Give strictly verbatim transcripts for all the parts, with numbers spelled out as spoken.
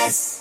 Yes!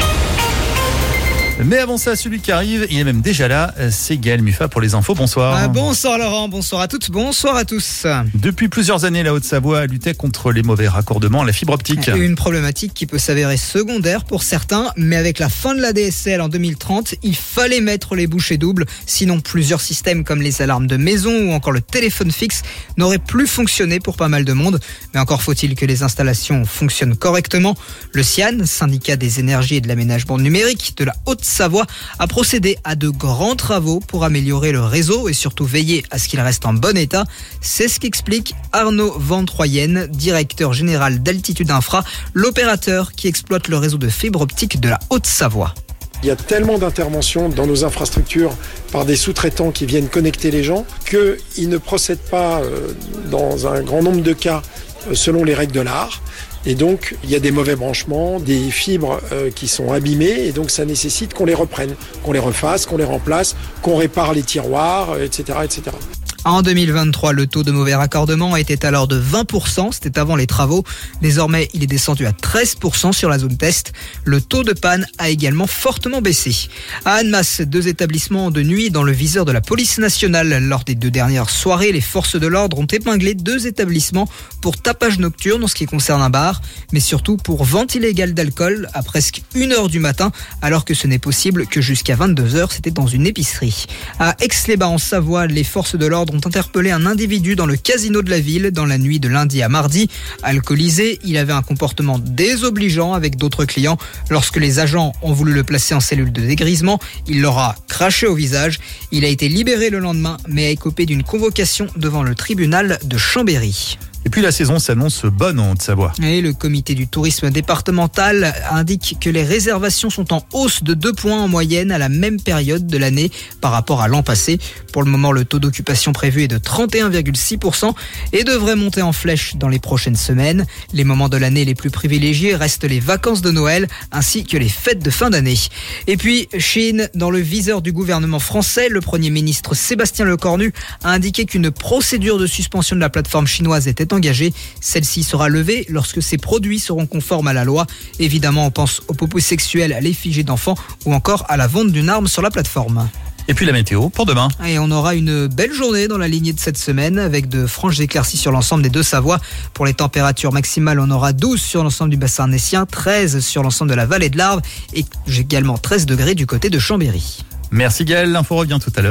Mais avant ça, celui qui arrive, il est même déjà là, c'est Gaël Muffat pour les infos. Bonsoir. Ah, bonsoir Laurent, bonsoir à toutes, bonsoir à tous. Depuis plusieurs années, la Haute-Savoie luttait contre les mauvais raccordements à la fibre optique. Une problématique qui peut s'avérer secondaire pour certains, mais avec la fin de la D S L en deux mille trente, il fallait mettre les bouchées doubles, sinon plusieurs systèmes comme les alarmes de maison ou encore le téléphone fixe n'auraient plus fonctionné pour pas mal de monde. Mais encore faut-il que les installations fonctionnent correctement. Le SIAN, syndicat des énergies et de l'aménagement numérique de la Haute-Savoie, a procédé à de grands travaux pour améliorer le réseau et surtout veiller à ce qu'il reste en bon état. C'est ce qu'explique Arnaud Ventroyenne, directeur général d'Altitude Infra, l'opérateur qui exploite le réseau de fibre optique de la Haute-Savoie. Il y a tellement d'interventions dans nos infrastructures par des sous-traitants qui viennent connecter les gens qu'ils ne procèdent pas dans un grand nombre de cas selon les règles de l'art. Et donc, il y a des mauvais branchements, des fibres euh, qui sont abîmées, et donc ça nécessite qu'on les reprenne, qu'on les refasse, qu'on les remplace, qu'on répare les tiroirs, et cetera, et cetera. En deux mille vingt-trois, le taux de mauvais raccordement était alors de vingt pour cent, c'était avant les travaux. Désormais, il est descendu à treize pour cent sur la zone test. Le taux de panne a également fortement baissé. À Annemasse, deux établissements de nuit dans le viseur de la police nationale. Lors des deux dernières soirées, les forces de l'ordre ont épinglé deux établissements pour tapage nocturne en ce qui concerne un bar, mais surtout pour vente illégale d'alcool à presque une heure du matin, alors que ce n'est possible que jusqu'à vingt-deux heures, c'était dans une épicerie. À Aix-les-Bains en Savoie, les forces de l'ordre ont interpellé un individu dans le casino de la ville dans la nuit de lundi à mardi. Alcoolisé, il avait un comportement désobligeant avec d'autres clients. Lorsque les agents ont voulu le placer en cellule de dégrisement, il leur a craché au visage. Il a été libéré le lendemain, mais a écopé d'une convocation devant le tribunal de Chambéry. Et puis la saison s'annonce bonne en Haute-Savoie. Et le comité du tourisme départemental indique que les réservations sont en hausse de deux points en moyenne à la même période de l'année par rapport à l'an passé. Pour le moment, le taux d'occupation prévu est de trente et un virgule six pour cent et devrait monter en flèche dans les prochaines semaines. Les moments de l'année les plus privilégiés restent les vacances de Noël ainsi que les fêtes de fin d'année. Et puis, Chine, dans le viseur du gouvernement français, le Premier ministre Sébastien Lecornu a indiqué qu'une procédure de suspension de la plateforme chinoise était engagée. Celle-ci sera levée lorsque ces produits seront conformes à la loi. Évidemment, on pense aux propos sexuels, à l'effigie d'enfants ou encore à la vente d'une arme sur la plateforme. Et puis la météo pour demain. Et on aura une belle journée dans la lignée de cette semaine avec de franches éclaircies sur l'ensemble des deux Savoies. Pour les températures maximales, on aura douze sur l'ensemble du bassin arnécien, treize sur l'ensemble de la vallée de l'Arve et également treize degrés du côté de Chambéry. Merci Gaël, l'info revient tout à l'heure.